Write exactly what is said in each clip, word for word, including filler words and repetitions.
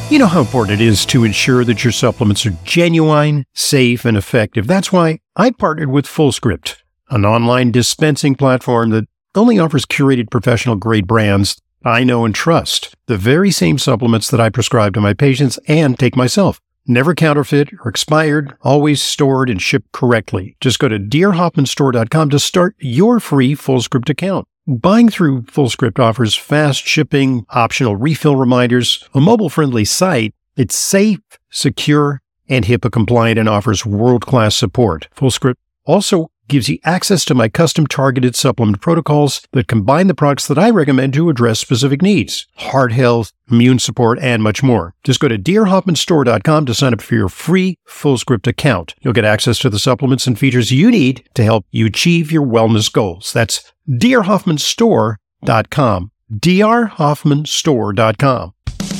You know how important it is to ensure that your supplements are genuine, safe, and effective. That's why I partnered with Fullscript, an online dispensing platform that only offers curated professional-grade brands I know and trust. The very same supplements that I prescribe to my patients and take myself. Never counterfeit or expired, always stored and shipped correctly. Just go to dear hoffman store dot com to start your free Fullscript account. Buying through Fullscript offers fast shipping, optional refill reminders, a mobile-friendly site. It's safe, secure, and HIPAA compliant and offers world-class support. Fullscript also gives you access to my custom targeted supplement protocols that combine the products that I recommend to address specific needs, heart health, immune support, and much more. Just go to dear hoffman store dot com to sign up for your free Fullscript account. You'll get access to the supplements and features you need to help you achieve your wellness goals. That's dear hoffman store dot com. dear hoffman store dot com.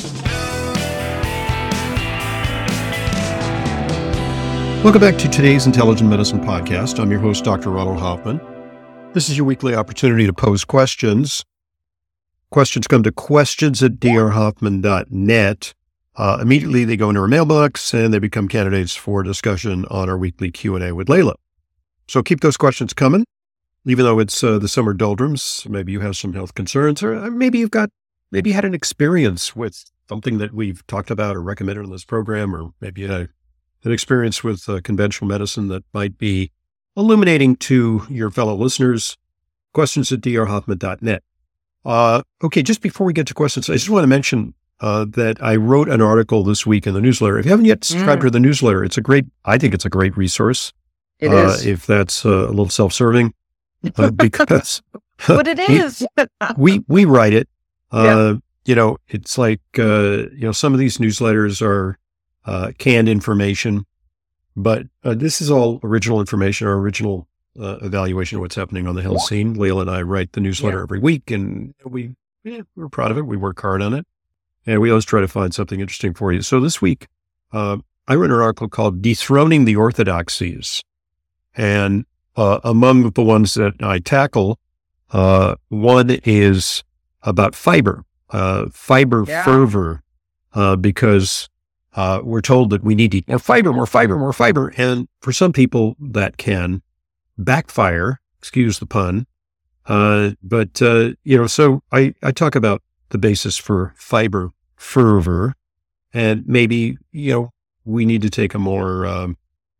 Welcome back to today's Intelligent Medicine Podcast. I'm your host, Doctor Ronald Hoffman. This is your weekly opportunity to pose questions. Questions come to questions at d r hoffman dot net. Uh, immediately, they go into our mailbox, and they become candidates for discussion on our weekly Q and A with Layla. So keep those questions coming. Even though it's uh, the summer doldrums, maybe you have some health concerns, or maybe you've got, maybe you had an experience with something that we've talked about or recommended on this program, or maybe you had a an experience with uh, conventional medicine that might be illuminating to your fellow listeners. Questions at d r hoffman dot net. Uh, okay, just before we get to questions, I just want to mention uh, that I wrote an article this week in the newsletter. If you haven't yet subscribed mm. to the newsletter, it's a great, I think it's a great resource. It uh, is. If that's uh, a little self-serving, uh, because but it is. we, we write it. Uh, yeah. You know, it's like, uh, you know, some of these newsletters are Uh, canned information, but uh, this is all original information, or original uh, evaluation of what's happening on the health scene. Layla and I write the newsletter yeah. every week, and we, yeah, we're proud of it. We work hard on it, and we always try to find something interesting for you. So this week, uh, I wrote an article called Dethroning the Orthodoxies, and uh, among the ones that I tackle, uh, one is about fiber, uh, fiber yeah. fervor, uh, because Uh, we're told that we need to eat more fiber, more fiber, more fiber. And for some people that can backfire, excuse the pun. Uh, but, uh, you know, so I, I talk about the basis for fiber fervor, and maybe, you know, we need to take a more, um,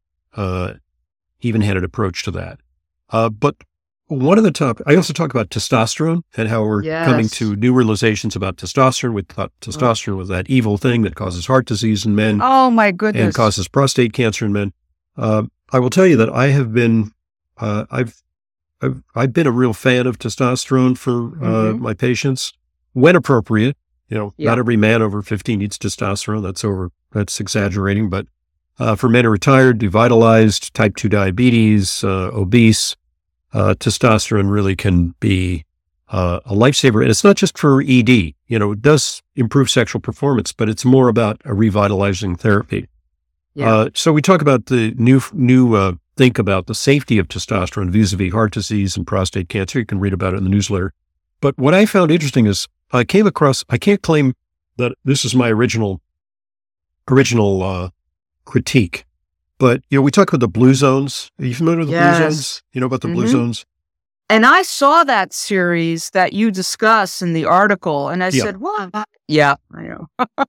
uh, even-handed approach to that. Uh, but one of the top, I also talk about testosterone and how we're yes. coming to new realizations about testosterone. We thought testosterone was that evil thing that causes heart disease in men. Oh my goodness. And causes prostate cancer in men. Uh, I will tell you that I have been, uh, I've, I've, I've been a real fan of testosterone for uh, mm-hmm. my patients when appropriate. You know, yeah. not every man over fifty needs testosterone. That's over, that's exaggerating. But uh, for men who are retired, devitalized, type two diabetes, uh, obese, Uh, testosterone really can be uh, a lifesaver. And it's not just for E D. You know, it does improve sexual performance, but it's more about a revitalizing therapy. Yeah. Uh, so we talk about the new, new uh, think about the safety of testosterone vis-a-vis heart disease and prostate cancer. You can read about it in the newsletter. But what I found interesting is I came across, I can't claim that this is my original, original uh, critique. But, you know, we talk about the blue zones. Are you familiar with the yes. blue zones? You know about the mm-hmm. blue zones? And I saw that series that you discuss in the article, and I yeah. said, what? Yeah, I know.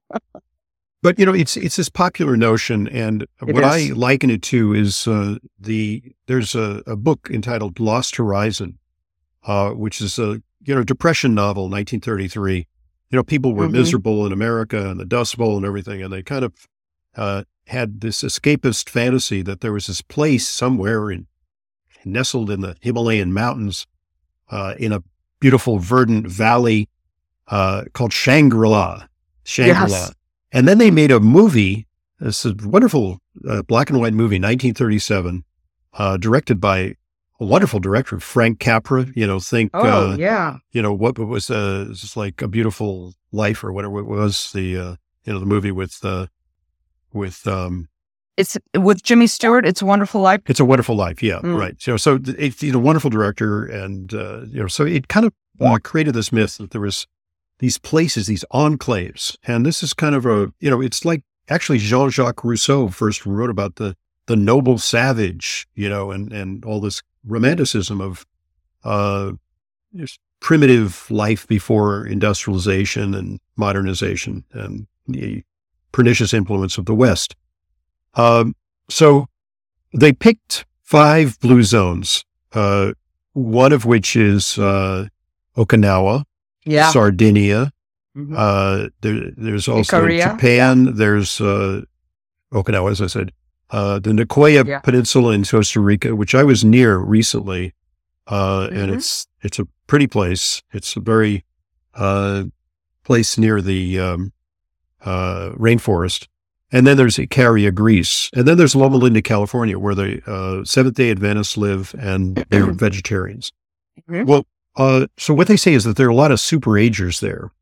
But, you know, it's it's this popular notion, and it what is. I liken it to is uh, the, there's a, a book entitled Lost Horizon, uh, which is a, you know, depression novel, nineteen thirty-tee. You know, people were mm-hmm. miserable in America and the Dust Bowl and everything, and they kind of uh, had this escapist fantasy that there was this place somewhere in, nestled in the Himalayan mountains, uh, in a beautiful verdant valley, uh, called Shangri-La, Shangri-La. Yes. And then they made a movie, this is a wonderful uh, black and white movie, nineteen thirty-seven, uh, directed by a wonderful director, Frank Capra. You know, think, oh, uh, yeah. you know, what was, uh, just like A Beautiful Life or whatever it was, the, uh, you know, the movie with, uh, with, um, it's with Jimmy Stewart. It's a Wonderful Life. It's a Wonderful Life. Yeah. Mm. Right. So, so it's, you know, wonderful director. And, uh, you know, so it kind of uh, created this myth that there was these places, these enclaves. And this is kind of a, you know, it's like actually Jean-Jacques Rousseau first wrote about the, the noble savage, you know, and, and all this romanticism of, uh, just primitive life before industrialization and modernization and the pernicious influence of the West. Um, so they picked five blue zones, uh, one of which is uh, Okinawa, yeah. Sardinia. Mm-hmm. Uh, there, there's also Korea. Japan. There's uh, Okinawa, as I said. Uh, the Nicoya Yeah. Peninsula in Costa Rica, which I was near recently, uh, Mm-hmm. and it's it's a pretty place. It's a very uh, place near the um, uh, rainforest. And then there's Icaria, Greece. And then there's Loma Linda, California, where the uh, Seventh-day Adventists live and they're vegetarians. Mhm. Well, uh, so what they say is that there are a lot of super-agers there.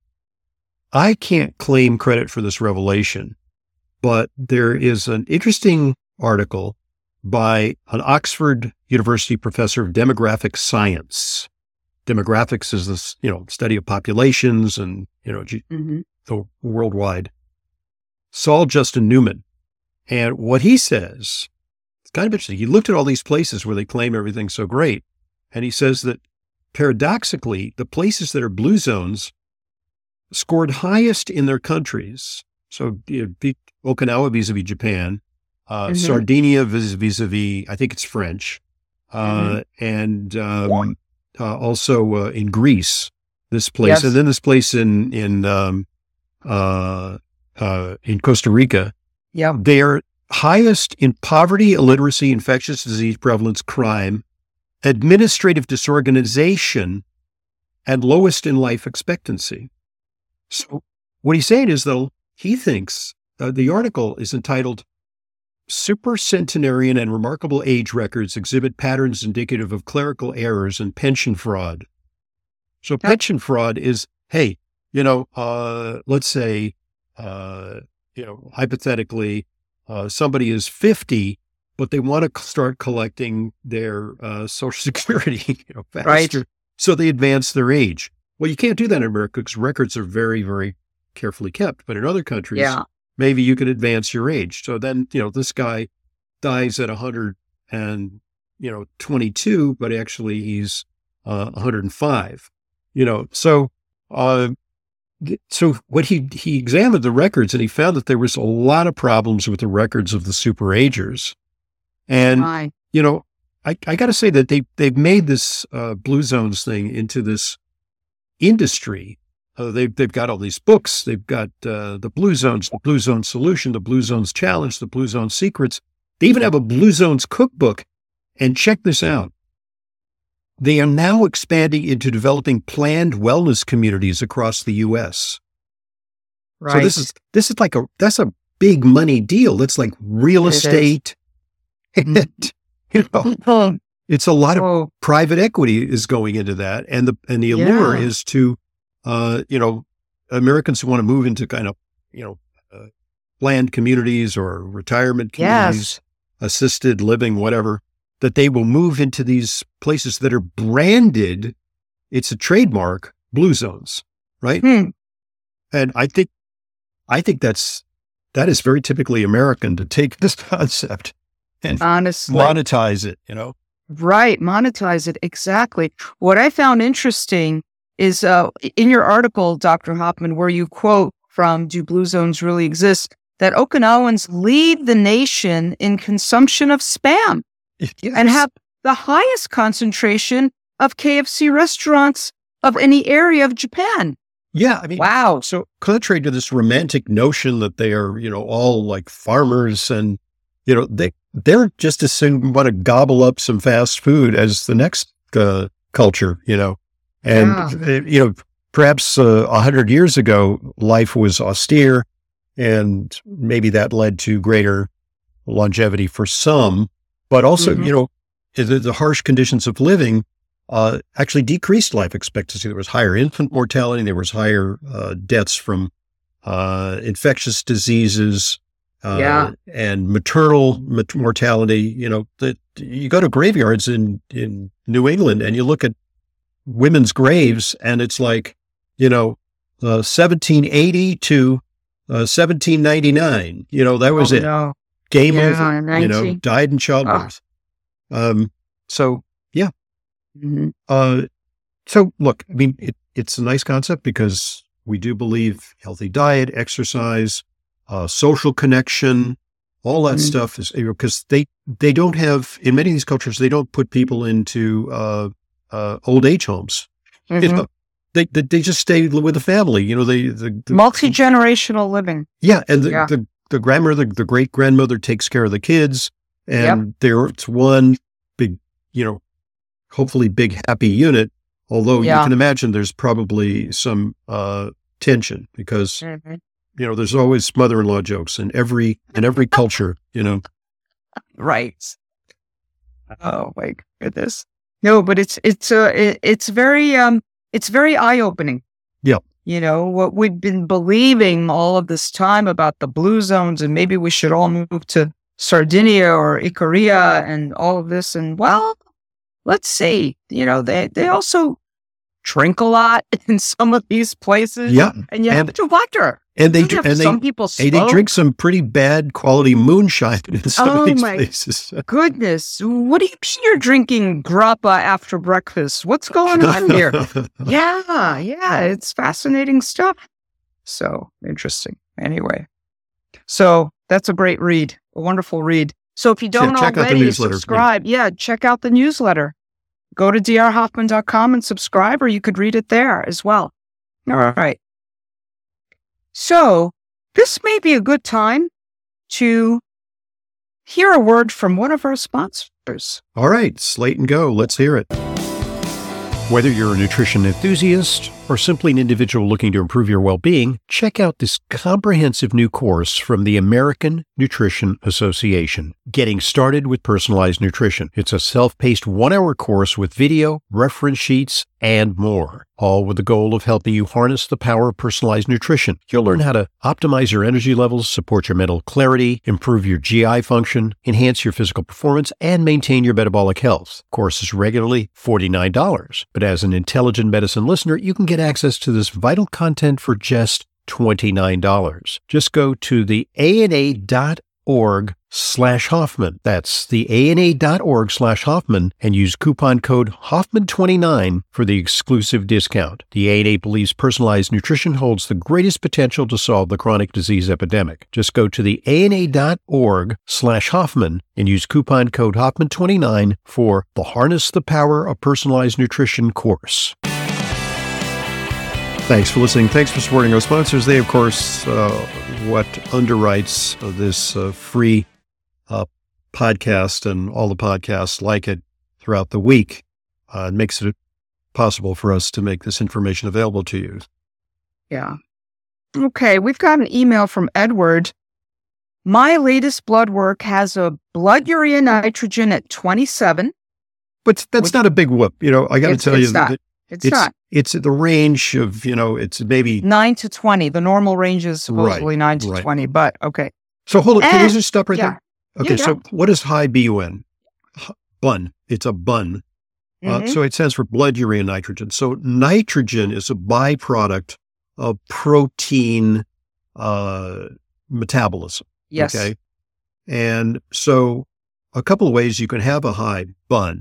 I can't claim credit for this revelation, but there is an interesting article by an Oxford University professor of demographic science. Demographics is this, you know, study of populations and, you know, g- Mhm. the worldwide. Saul Justin Newman. And what he says, it's kind of interesting. He looked at all these places where they claim everything's so great. And he says that paradoxically, the places that are blue zones scored highest in their countries. So you know, beat Okinawa vis-a-vis Japan, uh, Mhm. Sardinia vis- vis-a-vis, I think it's French, uh, Mhm. and um, uh, also uh, in Greece, this place, Yes. and then this place in in um, uh, uh, in Costa Rica. Yeah. They are highest in poverty, illiteracy, infectious disease prevalence, crime, administrative disorganization, and lowest in life expectancy. So what he's saying is, though, he thinks uh, the article is entitled Supercentenarian and Remarkable Age Records Exhibit Patterns Indicative of Clerical Errors and Pension Fraud. So Yep. pension fraud is, hey, you know, uh, let's say, uh, you know, hypothetically, uh, somebody is fifty, but they want to start collecting their uh, Social Security, you know, faster. Right. So they advance their age. Well, you can't do that in America because records are very, very carefully kept. But in other countries, Yeah. maybe you can advance your age. So then, you know, this guy dies at one hundred and, you know, twenty-two, but actually he's uh, one hundred five. You know, so uh, th- so what he he examined the records and he found that there was a lot of problems with the records of the superagers. And My. you know, I, I got to say that they they've made this uh, Blue Zones thing into this industry. Uh, they've they've got all these books. They've got uh, the Blue Zones, the Blue Zone Solution, the Blue Zones Challenge, the Blue Zone Secrets. They even have a Blue Zones cookbook. And check this out. They are now expanding into developing planned wellness communities across the U S. Right. So this is this is like a that's a big money deal. That's like real It is. estate. And, you know, Oh, it's a lot of oh, private equity is going into that, and the and the allure Yeah. is to, uh, you know, Americans who want to move into kind of, you know, uh, planned communities or retirement communities, yes. assisted living, whatever, that they will move into these places that are branded. It's a trademark, Blue Zones, right? Hmm. And I think, I think that's that is very typically American to take this concept and Honestly. monetize it. You know, Right. Monetize it. Exactly. What I found interesting is uh, in your article, Doctor Hoffman, where you quote from Do Blue Zones Really Exist? That Okinawans lead the nation in consumption of Spam and have the highest concentration of K F C restaurants of any area of Japan. yeah. I mean, Wow. so contrary to this romantic notion that they are, you know, all like farmers and, you know, they, they're just as soon want to gobble up some fast food as the next uh, culture, you know, and, uh, you know, perhaps uh, a hundred years ago, life was austere and maybe that led to greater longevity for some, but also, Mhm. you know, the, the harsh conditions of living uh, actually decreased life expectancy. There was higher infant mortality. There was higher uh, deaths from uh, infectious diseases uh, Yeah. and maternal mat- mortality. You know, that you go to graveyards in, in New England and you look at women's graves and it's like, you know, uh, seventeen eighty to uh, seventeen ninety-nine. You know, that was oh, it. No. Game Yeah, over. ninety You know, died in childbirth. Ah. Um, so, yeah. Mhm. Uh, so, look, I mean, it, it's a nice concept because we do believe healthy diet, exercise, uh, social connection, all that Mhm. stuff is, because they, they don't have, in many of these cultures, they don't put people into uh, uh, old age homes. You Mhm. know, they, they they just stay with the family. You know, they the, the Multi-generational living. yeah, and the Yeah. the, the grandmother, the, the great grandmother takes care of the kids, and Yep. there's one big, you know, hopefully big happy unit. Although you Yeah. can imagine there's probably some uh, tension because Mhm. you know there's always mother-in-law jokes in every in every culture. You know, Right. Oh my goodness. No, but it's it's uh it, it's very um it's very eye-opening. Yeah. You know, what we've been believing all of this time about the blue zones and maybe we should all move to Sardinia or Icaria and all of this, and well, let's see. You know, they they also drink a lot in some of these places. yeah, And you have and to wonder. and they You dr- have and they some people and they smoke. drink some pretty bad quality moonshine in some Oh of these my places. Goodness, what do you mean you're drinking grappa after breakfast? What's going on here? Yeah, yeah, it's fascinating stuff. So interesting. Anyway, so that's a great read, a wonderful read. So if you don't check out the already newsletter. subscribe, yeah, check out the newsletter. Go to d r hoffman dot com and subscribe, or you could read it there as well. All right. So this may be a good time to hear a word from one of our sponsors. All right, Slate and Go. Let's hear it. Whether you're a nutrition enthusiast or simply an individual looking to improve your well-being, check out this comprehensive new course from the American Nutrition Association, Getting Started with Personalized Nutrition. It's a self-paced one-hour course with video, reference sheets, and more, all with the goal of helping you harness the power of personalized nutrition. You'll learn how to optimize your energy levels, support your mental clarity, improve your G I function, enhance your physical performance, and maintain your metabolic health. The course is regularly forty-nine dollars, but as an Intelligent Medicine listener, you can get access to this vital content for just twenty-nine dollars. Just go to the A N A dot org slash Hoffman. That's the A N A dot org slash Hoffman and use coupon code Hoffman twenty-nine for the exclusive discount. The A N A believes personalized nutrition holds the greatest potential to solve the chronic disease epidemic. Just go to the A N A dot org slash Hoffman and use coupon code Hoffman twenty-nine for the Harness the Power of Personalized Nutrition course. Thanks for listening. Thanks for supporting our sponsors. They, of course, uh, what underwrites uh, this uh, free uh, podcast and all the podcasts like it throughout the week. Uh, it makes it possible for us to make this information available to you. Yeah. Okay, we've got an email from Edward. My latest blood work has a blood urea nitrogen at twenty-seven. But that's not a big whoop. You know, I got to It's- tell it's you not. that It's, it's not. it's the range of, you know, it's maybe. nine to twenty. The normal range is supposedly Right, nine to right. twenty, but okay. So hold on. Can Eh, you just stop right yeah. there? Okay. Yeah, So what is high B U N? H- Bun. It's a bun. Uh, Mhm. so it stands for blood urea nitrogen. So nitrogen is a byproduct of protein uh, metabolism. Yes. Okay. And so a couple of ways you can have a high bun.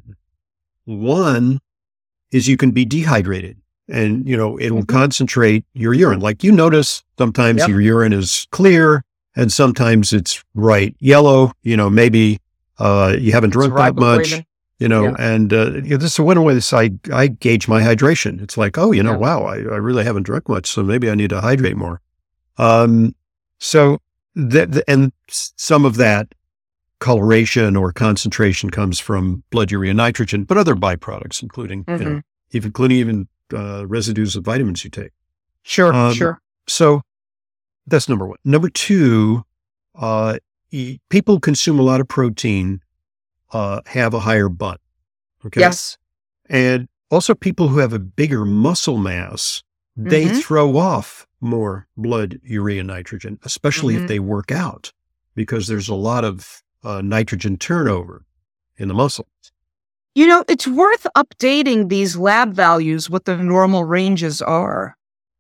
One is you can be dehydrated and, you know, it'll Mhm. concentrate your urine. Like you notice sometimes Yep. your urine is clear and sometimes it's bright yellow. You know, maybe uh, you haven't drunk that much. Riboflavin. You know, Yeah. and uh, you know, this is one way this I, I gauge my hydration. It's like, oh, you know, Yeah. wow, I, I really haven't drunk much, so maybe I need to hydrate more. Um, so that the, and s- some of that coloration or concentration comes from blood urea nitrogen, but other byproducts, including you know, Mhm. even including even uh, residues of vitamins you take. Sure, Um, sure. So that's number one. Number two, uh, e- people who consume a lot of protein uh, have a higher bun. Okay. Yes. And also people who have a bigger muscle mass, they Mhm. throw off more blood urea nitrogen, especially Mhm. if they work out, because there's a lot of uh, nitrogen turnover in the muscle. You know, it's worth updating these lab values, what the normal ranges are.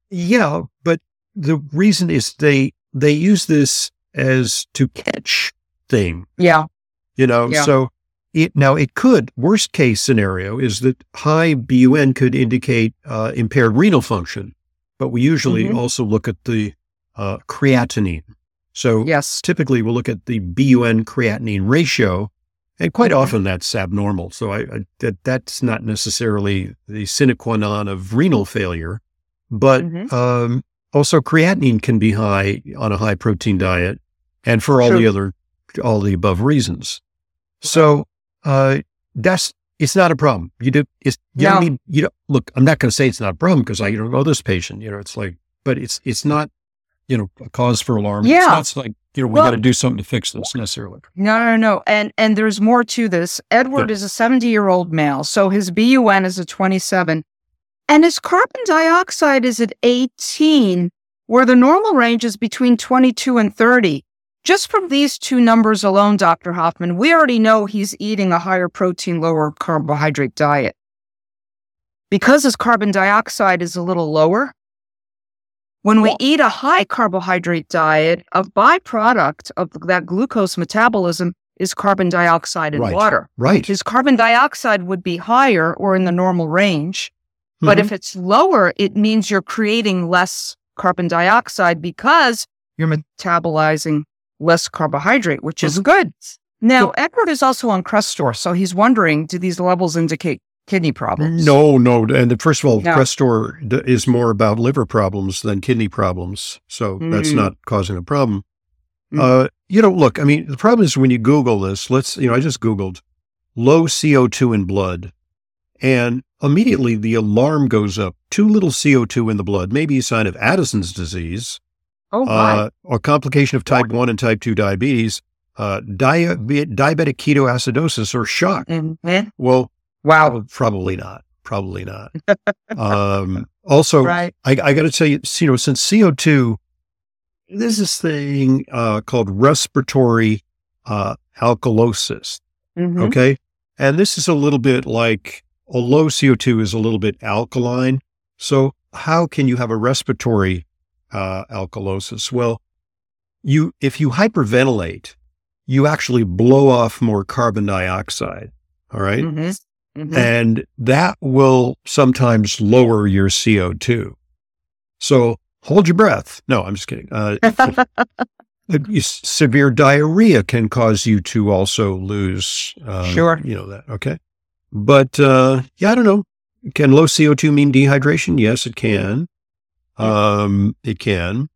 Yeah, but the reason is they they use this as to catch thing. Yeah. You know, Yeah. so it now it could, worst case scenario is that high B U N could indicate uh, impaired renal function, but we usually Mhm. also look at the uh, creatinine. So Yes. typically we'll look at the B U N creatinine ratio, and quite Mhm. often that's abnormal. So I, I that that's not necessarily the sine qua non of renal failure, but Mhm. um, also creatinine can be high on a high protein diet, and for all True. the other all the above reasons. So uh, that's it's not a problem. You do it's you No. don't need you don't look. I'm not going to say it's not a problem because I don't know this patient. You know, it's like, but it's it's not you know a cause for alarm. Yeah. It's not like you know we Well- got to do something to fix this necessarily. No, no, no. And and there's more to this. Edward Yeah. is a seventy-year-old male, so his B U N is a twenty-seven, and his carbon dioxide is at eighteen, where the normal range is between twenty-two and thirty. Just from these two numbers alone, Doctor Hoffman, we already know he's eating a higher protein, lower carbohydrate diet. Because his carbon dioxide is a little lower, when we eat a high carbohydrate diet, a byproduct of that glucose metabolism is carbon dioxide and Right. water. Right. His carbon dioxide would be higher or in the normal range. But Mhm. if it's lower, it means you're creating less carbon dioxide because you're metabolizing less carbohydrate, which is Mhm. good. Now, Edward is also on Crestor, so he's wondering, do these levels indicate kidney problems? No, no. And first of all, No. Crestor d- is more about liver problems than kidney problems. So that's Mm. not causing a problem. Mm. Uh, you know, look, I mean, the problem is when you Google this, let's, you know, I just Googled low C O two in blood, and immediately the alarm goes up. Too little C O two in the blood may be a sign of Addison's disease, Oh, my. uh, or complication of type one and type two diabetes, uh, dia- diabetic ketoacidosis, or shock. Mhm. Well, Wow. Prob- Probably not. Probably not. um, also, Right. I, I got to tell you, you know, since C O two, there's this thing uh, called respiratory uh, alkalosis. Mhm. Okay. And this is a little bit like a low C O two is a little bit alkaline. So how can you have a respiratory uh, alkalosis? Well, you, if you hyperventilate, you actually blow off more carbon dioxide. All right. Mhm. Mhm. And that will sometimes lower your C O two. So hold your breath. No, I'm just kidding. Uh, you- severe diarrhea can cause you to also lose, uh, Sure. you know, that. Okay. But, uh, yeah, I don't know. Can low C O two mean dehydration? Yes, it can. Um, it can.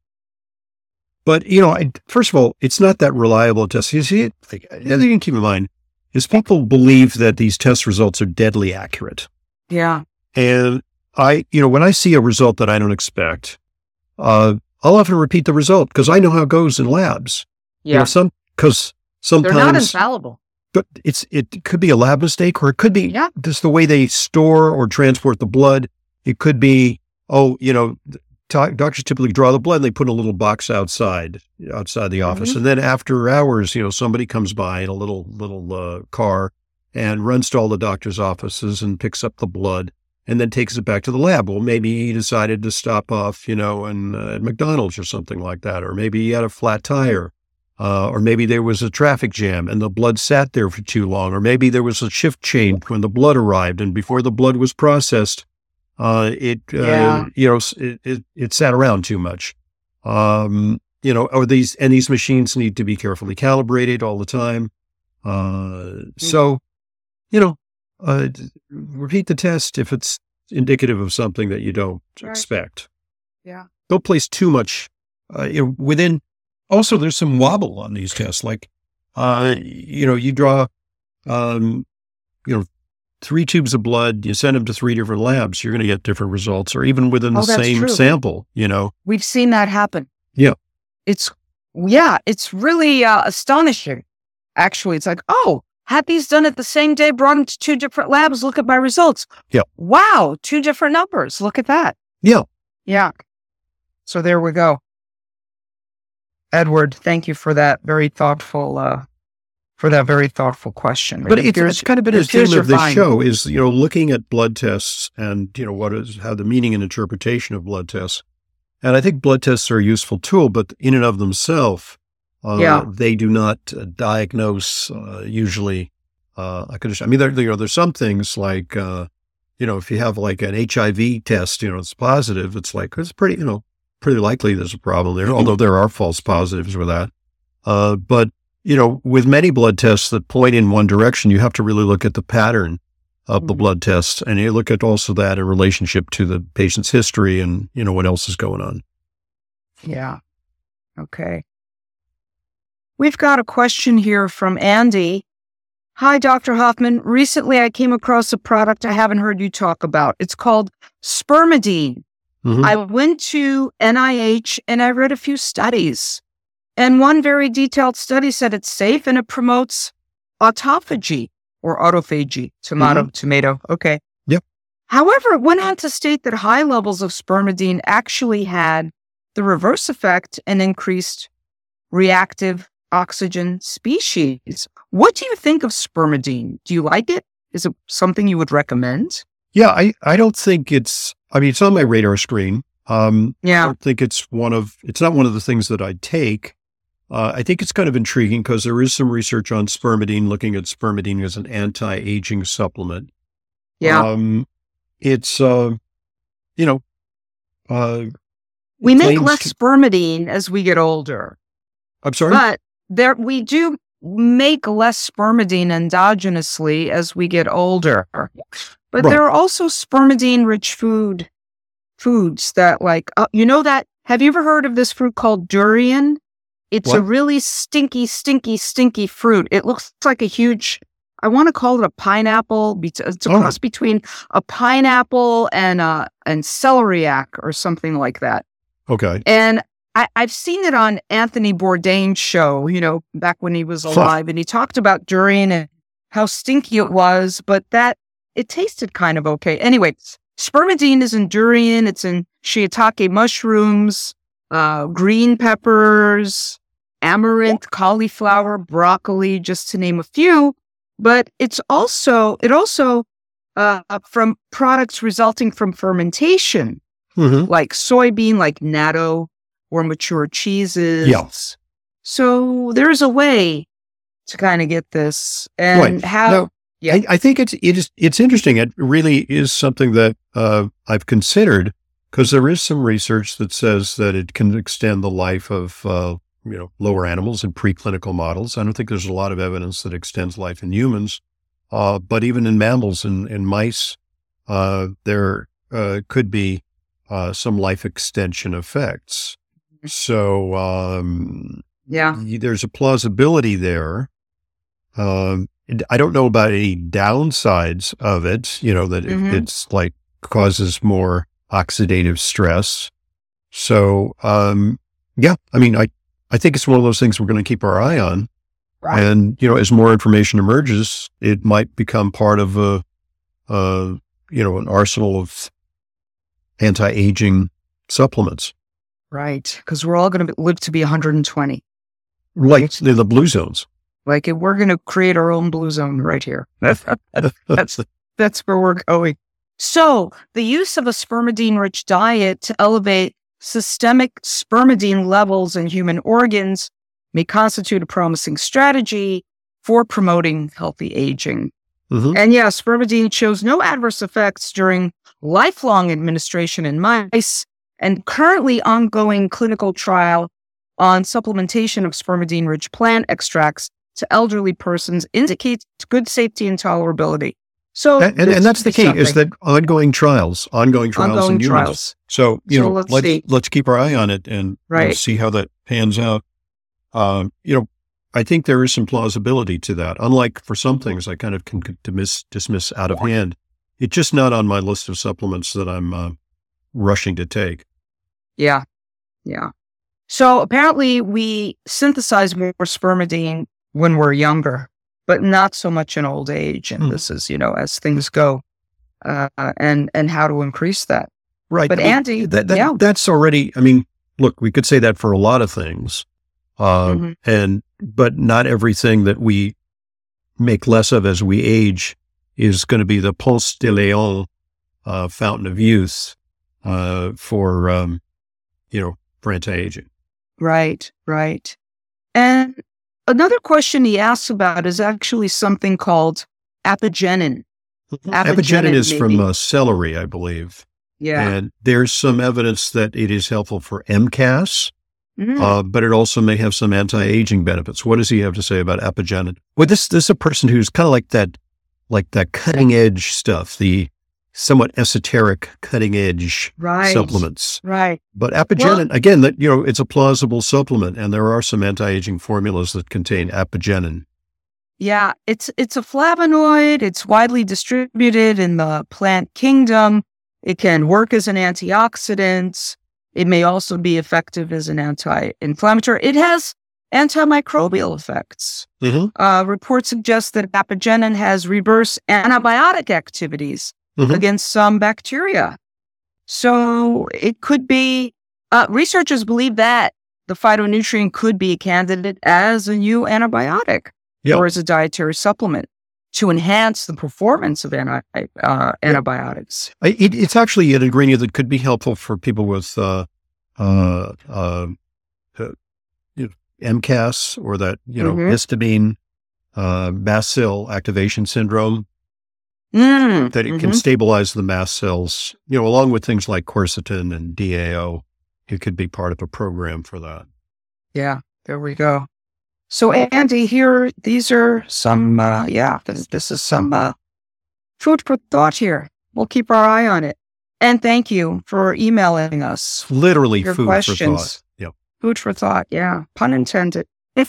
But, you know, I, first of all, it's not that reliable a test. You see it? Like, the other thing to keep in mind is people believe that these test results are deadly accurate. Yeah. And I, you know, when I see a result that I don't expect, uh, I'll often repeat the result because I know how it goes in labs. You Yeah. know, some, because They're not sometimes, infallible. but it's, it could be a lab mistake, or it could be Yeah. just the way they store or transport the blood. It could be, oh, you know, doc- doctors typically draw the blood and they put in a little box outside, outside the office. Mhm. And then after hours, you know, somebody comes by in a little, little, uh, car and runs to all the doctor's offices and picks up the blood and then takes it back to the lab. Well, maybe he decided to stop off, you know, and, uh, at McDonald's or something like that. Or maybe he had a flat tire. Uh, or maybe there was a traffic jam and the blood sat there for too long. Or maybe there was a shift change when the blood arrived, and before the blood was processed, uh, it, uh, Yeah. you know, it, it, it sat around too much. Um, you know, or these, and these machines need to be carefully calibrated all the time. Uh, so, you know, uh, d- repeat the test if it's indicative of something that you don't Right. expect. Yeah. Don't place too much, uh, you know, within. Also, there's some wobble on these tests. Like, uh, you know, you draw, um, you know, three tubes of blood, you send them to three different labs, you're going to get different results, or even within the Oh, that's same true. sample, you know. We've seen that happen. Yeah. It's, yeah, it's really uh, astonishing. Actually, it's like, oh, had these done it the same day, brought them to two different labs, look at my results. Yeah. Wow, two different numbers. Look at that. Yeah. Yeah. So there we go. Edward, thank you for that very thoughtful, uh, for that very thoughtful question. But It it's, appears- it's kind of been it a appears theme you're of this fine. show is, you know, looking at blood tests and, you know, what is, how the meaning and interpretation of blood tests. And I think blood tests are a useful tool, but in and of themselves, uh, Yeah. they do not uh, diagnose uh, usually uh, a condition. I mean, there, you know, there's some things like, uh, you know, if you have like an H I V test, you know, it's positive, it's like, it's pretty, you know, pretty likely there's a problem there, although there are false positives with that. Uh, but, you know, with many blood tests that point in one direction, you have to really look at the pattern of the Mhm. blood tests, and you look at also that in relationship to the patient's history and, you know, what else is going on. Yeah. Okay. We've got a question here from Andy. Hi, Doctor Hoffman. Recently, I came across a product I haven't heard you talk about. It's called Spermidine. Mhm. I went to N I H and I read a few studies. And one very detailed study said it's safe and it promotes autophagy or autophagy. Tomato, tomato. Okay. Yep. However, it went on to state that high levels of spermidine actually had the reverse effect and increased reactive oxygen species. What do you think of spermidine? Do you like it? Is it something you would recommend? Yeah, I, I don't think it's, I mean, it's on my radar screen. Um, I Yeah. don't think it's one of, it's not one of the things that I'd take. Uh, I think it's kind of intriguing because there is some research on spermidine, looking at spermidine as an anti-aging supplement. Yeah. Um, it's, uh, you know, uh, We make claims less to- spermidine as we get older, I'm sorry? but there we do make less spermidine endogenously as we get older. But Right. there are also spermidine-rich food foods that, like, uh, you know that, have you ever heard of this fruit called durian? It's a What? really stinky, stinky, stinky fruit. It looks like a huge, I want to call it a pineapple. bet- It's a Oh. cross between a pineapple and a, and celeriac or something like that. Okay. And I, I've seen it on Anthony Bourdain's show, you know, back when he was Huh. alive, and he talked about durian and how stinky it was, but that it tasted kind of okay. Anyway, spermidine is in durian, it's in shiitake mushrooms, uh, green peppers, amaranth, cauliflower, broccoli, just to name a few. But it's also it also uh, from products resulting from fermentation, Mhm. like soybean, like natto, or mature cheeses. Yeah. So there's a way to kind of get this and Right. how. Now, Yeah. I, I think it's it is it's interesting. It really is something that uh, I've considered because there is some research that says that it can extend the life of uh, you know lower animals in preclinical models. I don't think there's a lot of evidence that extends life in humans, uh, but even in mammals and in mice, uh, there uh, could be uh, some life extension effects. So um, Yeah. y- there's a plausibility there. Um, and I don't know about any downsides of it, you know, that it- Mhm. it's like causes more oxidative stress. So, um, yeah, I mean, I, I think it's one of those things we're going to keep our eye on. Right. And, you know, as more information emerges, it might become part of a, uh, you know, an arsenal of anti-aging supplements, Right. Because we're all going to live to be one hundred twenty. like the, the blue zones. Like we're going to create our own blue zone right here. That's that's where we're going. So the use of a spermidine-rich diet to elevate systemic spermidine levels in human organs may constitute a promising strategy for promoting healthy aging. Mhm. And yeah, spermidine shows no adverse effects during lifelong administration in mice, and currently ongoing clinical trial on supplementation of spermidine-rich plant extracts to elderly persons indicates good safety and tolerability. So, And, and, this and that's the is key is something. that ongoing trials, ongoing trials Ongoing in humans. trials. So, you So know, let's let's, see. let's keep our eye on it and you know, Right. see how that pans out. Um, you know, I think there is some plausibility to that. Unlike for some things I kind of can c- dismiss, dismiss out of hand. It's just not on my list of supplements that I'm uh, rushing to take. Yeah. Yeah. So apparently we synthesize more spermidine when we're younger, but not so much in old age. And Hmm. this is, you know, as things go, uh, and, and how to increase that. Right. But I mean, Andy, that, that, yeah. that's already, I mean, look, we could say that for a lot of things. Uh, Mhm. and, but not everything that we make less of as we age is going to be the Ponce de Leon, uh, fountain of youth, uh, for, um, you know, for anti-aging. Right, right. And another question he asks about is actually something called apigenin. Apigenin, apigenin is maybe. from uh, celery, I believe. Yeah. And there's some evidence that it is helpful for M C A S, mm. uh, but it also may have some anti-aging benefits. What does he have to say about apigenin? Well, this, this is a person who's kind of like that, like that cutting edge stuff, the somewhat esoteric cutting edge right. supplements. Right. But apigenin, well, again, that, you know, it's a plausible supplement, and there are some anti-aging formulas that contain apigenin. Yeah, it's it's a flavonoid. It's widely distributed in the plant kingdom. It can work as an antioxidant. It may also be effective as an anti-inflammatory. It has antimicrobial effects. Mm-hmm. Uh, reports suggest that apigenin has reverse antibiotic activities mm-hmm. against some bacteria. So it could be, uh, researchers believe that the phytonutrient could be a candidate as a new antibiotic. Yep. Or as a dietary supplement to enhance the performance of anti, uh, antibiotics. It, it's actually an ingredient that could be helpful for people with uh, uh, uh, you know, M C A S or that, you know, mm-hmm. histamine, uh, mast cell activation syndrome, mm, that it mm-hmm. can stabilize the mast cells, you know, along with things like quercetin and D A O. It could be part of a program for that. Yeah, there we go. So, Andy, here, these are some, uh, yeah, this, this is some uh, food for thought here. We'll keep our eye on it. And thank you for emailing us. Literally your food questions. for thought. Yep. Food for thought, yeah. Pun intended.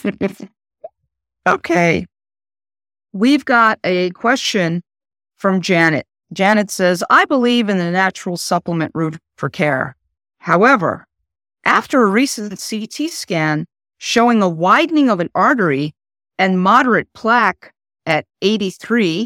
Okay. We've got a question from Janet. Janet says, I believe in the natural supplement route for care. However, after a recent C T scan, showing a widening of an artery and moderate plaque at eighty-three,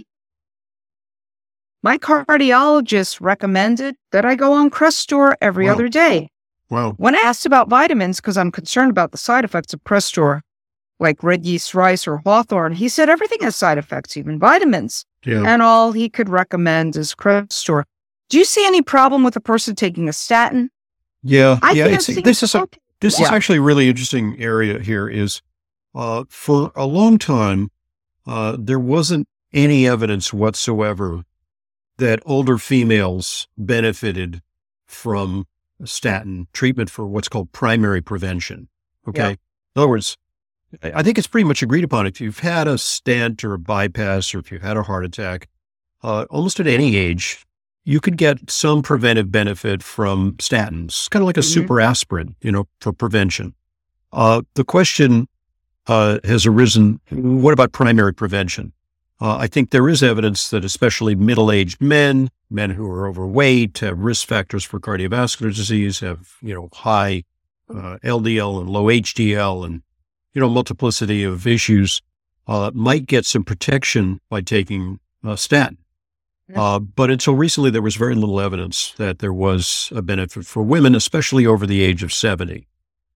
my cardiologist recommended that I go on Crestor every wow. other day. Wow. When asked about vitamins, because I'm concerned about the side effects of Crestor, like red yeast rice or hawthorn, he said everything has side effects, even vitamins. Yeah. And all he could recommend is Crestor. Do you see any problem with a person taking a statin? Yeah. I yeah. can't It's, see this is a, This yeah. is actually a really interesting area here is, uh, for a long time, uh, there wasn't any evidence whatsoever that older females benefited from statin treatment for what's called primary prevention. Okay. Yeah. In other words, I think it's pretty much agreed upon. If you've had a stent or a bypass, or if you've had a heart attack, uh, almost at any age, you could get some preventive benefit from statins, kind of like a mm-hmm. super aspirin, you know, for prevention. Uh, the question uh, has arisen, what about primary prevention? Uh, I think there is evidence that especially middle-aged men, men who are overweight, have risk factors for cardiovascular disease, have, you know, high uh, L D L and low H D L and, you know, multiplicity of issues, uh, might get some protection by taking a statin. Uh, but until recently, there was very little evidence that there was a benefit for women, especially over the age of seventy.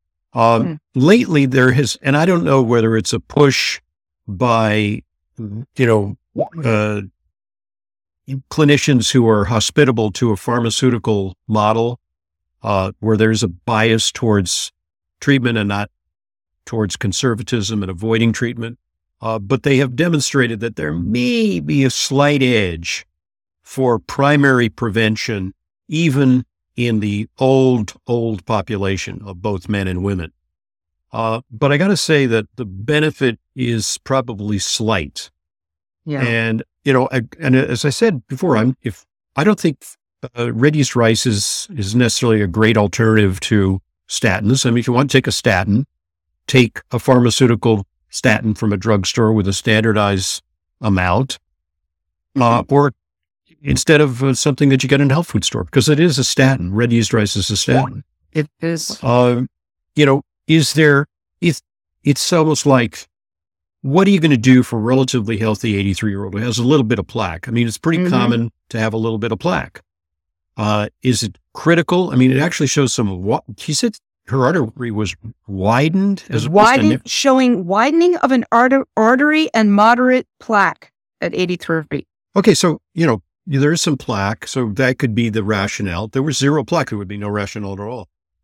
Um, mm. Lately, there has, and I don't know whether it's a push by, you know, uh, clinicians who are hospitable to a pharmaceutical model, uh, where there's a bias towards treatment and not towards conservatism and avoiding treatment. Uh, but they have demonstrated that there may be a slight edge for primary prevention, even in the old, old population of both men and women. Uh, but I got to say that the benefit is probably slight. Yeah. And, you know, I, and as I said before, I'm, if I don't think uh, red yeast rice is, is necessarily a great alternative to statins. I mean, if you want to take a statin, take a pharmaceutical statin from a drugstore with a standardized amount, uh, or instead of uh, something that you get in a health food store, because it is a statin. Red yeast rice is a statin. It is. Uh, you know, is there, it's, it's almost like, what are you going to do for a relatively healthy eighty-three-year-old who has a little bit of plaque? I mean, it's pretty mm-hmm. common to have a little bit of plaque. Uh, is it critical? I mean, it actually shows some, what she said her artery was widened. As Widen, to, showing widening of an arter- artery and moderate plaque at eighty-three. Okay, so, you know, there is some plaque, so that could be the rationale. If there was zero plaque, there would be no rationale at all.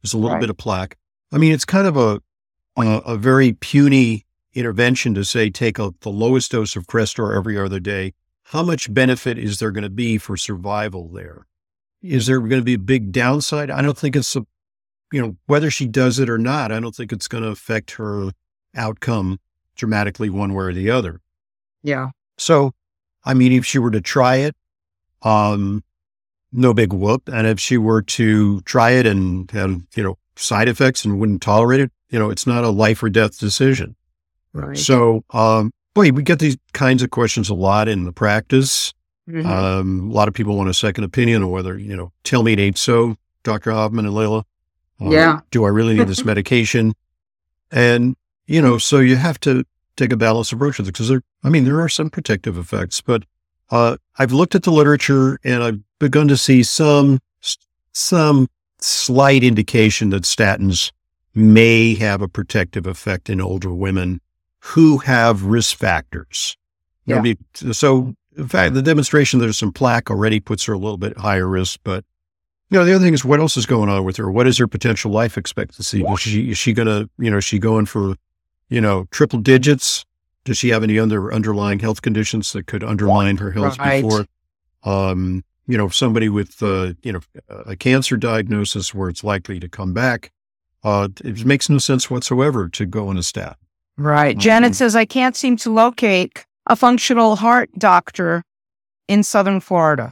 There's a little Right. bit of plaque. I mean, it's kind of a a, a very puny intervention to say, take a, the lowest dose of Crestor every other day. How much benefit is there going to be for survival there? Is there going to be a big downside? I don't think it's a, you know, whether she does it or not, I don't think it's going to affect her outcome dramatically one way or the other. Yeah. So, I mean, if she were to try it, um, no big whoop. And if she were to try it and have, you know, side effects and wouldn't tolerate it, you know, it's not a life or death decision. Right. So, um, boy, we get these kinds of questions a lot in the practice. Mhm. Um, a lot of people want a second opinion on whether, you know, tell me it ain't so, Doctor Hoffman and Layla. Uh, Yeah. Do I really need this medication? And, you know, so you have to take a balanced approach with it because there, I mean, there are some protective effects, but uh, I've looked at the literature and I've begun to see some, some slight indication that statins may have a protective effect in older women who have risk factors. Yeah. Maybe- So, in fact, the demonstration that there's some plaque already puts her a little bit higher risk. But, you know, the other thing is what else is going on with her? What is her potential life expectancy? Is she, is she going to, you know, is she going for, you know, triple digits? Does she have any other underlying health conditions that could undermine her health Right. before? Um, you know, somebody with, uh, you know, a cancer diagnosis where it's likely to come back, uh, it makes no sense whatsoever to go on a statin. Right. Mhm. Janet says, I can't seem to locate a functional heart doctor in Southern Florida.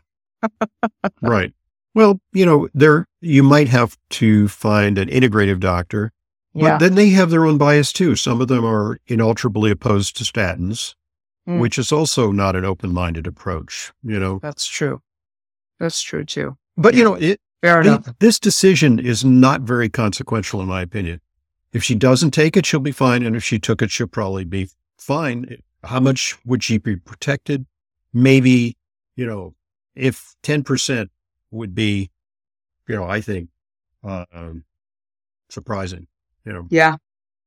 Right. Well, you know, there, you might have to find an integrative doctor, but Yeah. then they have their own bias too. Some of them are inalterably opposed to statins, Mm. which is also not an open-minded approach, you know. That's true. That's true too. But, you know, it, Fair enough. Th- This decision is not very consequential, in my opinion. If she doesn't take it, she'll be fine. And if she took it, she'll probably be fine. How much would she be protected? Maybe, you know, if ten percent would be, you know, I think, uh, um, surprising, you know. Yeah.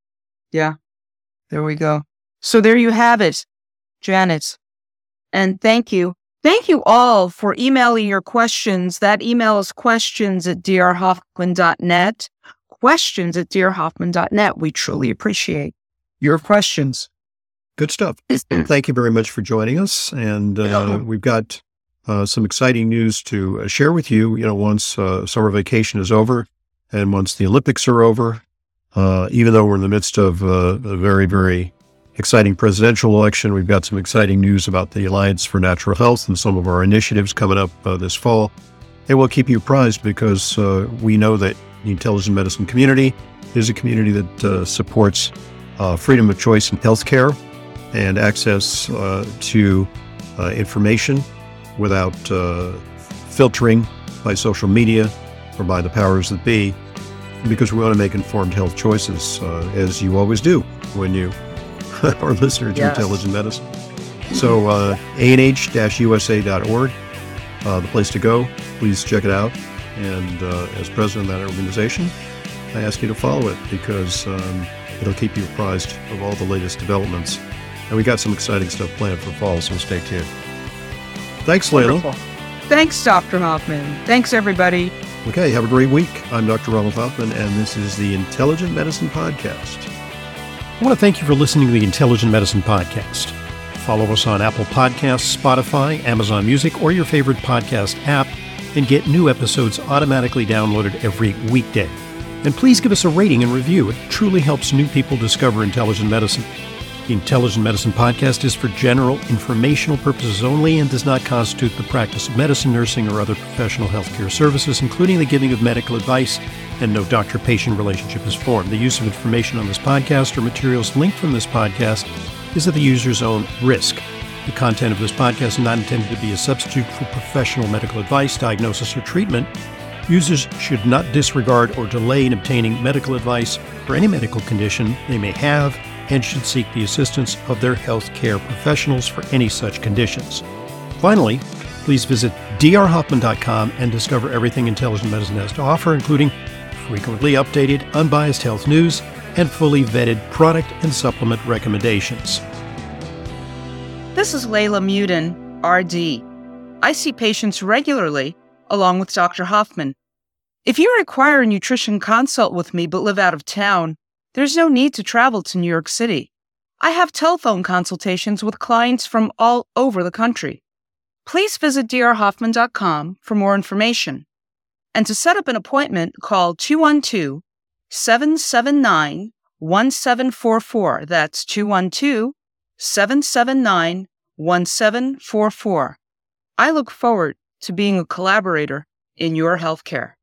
Yeah. There we go. So there you have it, Janet. And thank you. Thank you all for emailing your questions. That email is questions at d r hoffman dot net. Questions at d r hoffman dot net. We truly appreciate your questions. Good stuff. Thank you very much for joining us. And uh, we've got uh, some exciting news to uh, share with you, you know, once uh, summer vacation is over and once the Olympics are over, uh, even though we're in the midst of uh, a very, very exciting presidential election, we've got some exciting news about the Alliance for Natural Health and some of our initiatives coming up uh, this fall. And we'll keep you apprised because uh, we know that the intelligent medicine community is a community that uh, supports uh, freedom of choice in healthcare and access uh, to uh, information without uh, filtering by social media or by the powers that be, because we want to make informed health choices, uh, as you always do when you are listening to Yes. Intelligent Medicine. So uh, A N H U S A dot org, uh, the place to go. Please check it out. And uh, as president of that organization, I ask you to follow it because um, it'll keep you apprised of all the latest developments. And we got some exciting stuff planned for fall, so stay tuned. Thanks, Layla. Wonderful. Thanks, Doctor Hoffman. Thanks, everybody. Okay, have a great week. I'm Doctor Ronald Hoffman, and this is the Intelligent Medicine Podcast. I want to thank you for listening to the Intelligent Medicine Podcast. Follow us on Apple Podcasts, Spotify, Amazon Music, or your favorite podcast app, and get new episodes automatically downloaded every weekday. And please give us a rating and review. It truly helps new people discover intelligent medicine. The Intelligent Medicine Podcast is for general informational purposes only and does not constitute the practice of medicine, nursing, or other professional healthcare services, including the giving of medical advice, and no doctor-patient relationship is formed. The use of information on this podcast or materials linked from this podcast is at the user's own risk. The content of this podcast is not intended to be a substitute for professional medical advice, diagnosis, or treatment. Users should not disregard or delay in obtaining medical advice for any medical condition they may have and should seek the assistance of their healthcare professionals for any such conditions. Finally, please visit d r hoffman dot com and discover everything Intelligent Medicine has to offer, including frequently updated, unbiased health news and fully vetted product and supplement recommendations. This is Layla Muden, R D. I see patients regularly, along with Doctor Hoffman. If you require a nutrition consult with me but live out of town, there's no need to travel to New York City. I have telephone consultations with clients from all over the country. Please visit d r hoffman dot com for more information. And to set up an appointment, call two one two, seven seven nine, one seven four four. That's two one two, seven seven nine, one seven four four. I look forward to being a collaborator in your healthcare.